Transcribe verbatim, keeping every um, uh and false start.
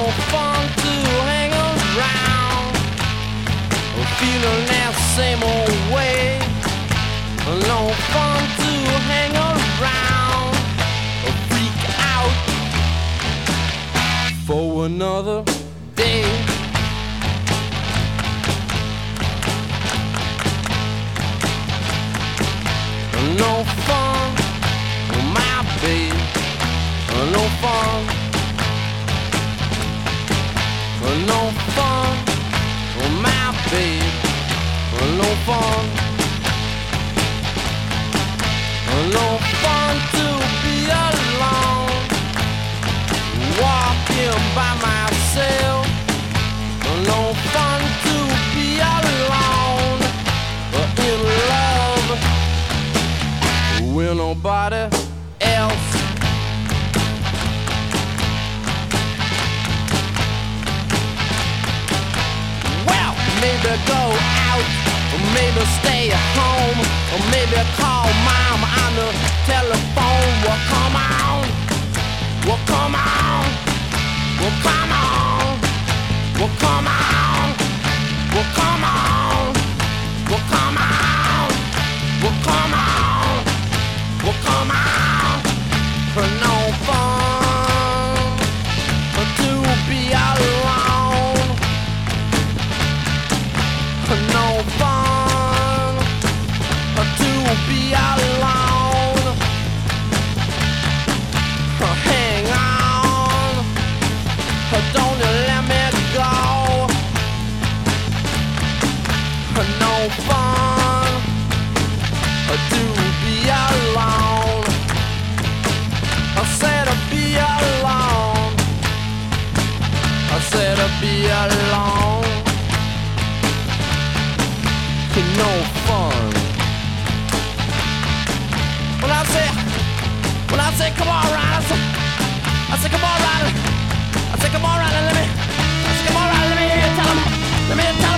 fun to hang around, feeling that same old way. No fun to hang around, freak out for another day. No fun, my babe. No fun. No fun, my babe. No fun. No fun to be alone, walking by myself. No fun to be alone, in love with nobody else. Well, maybe go out, or maybe stay at home, or maybe call mom on the telephone. Well, come on, well, come on, well, come on, well, come on, well, come on, well, come on, well, come on, well, come on. For no fun to be alone. For no fun to be alone. Hang on, don't you let me go. No fun to be alone. I said to be alone. I said to be alone. No fun. When I say, when I say, come on, Ryder, I say, I say, come on, Ryder. I say, come on, Ryder, let me, I say, come on, Ryder, let me hear you tell him, let me hear you tell him.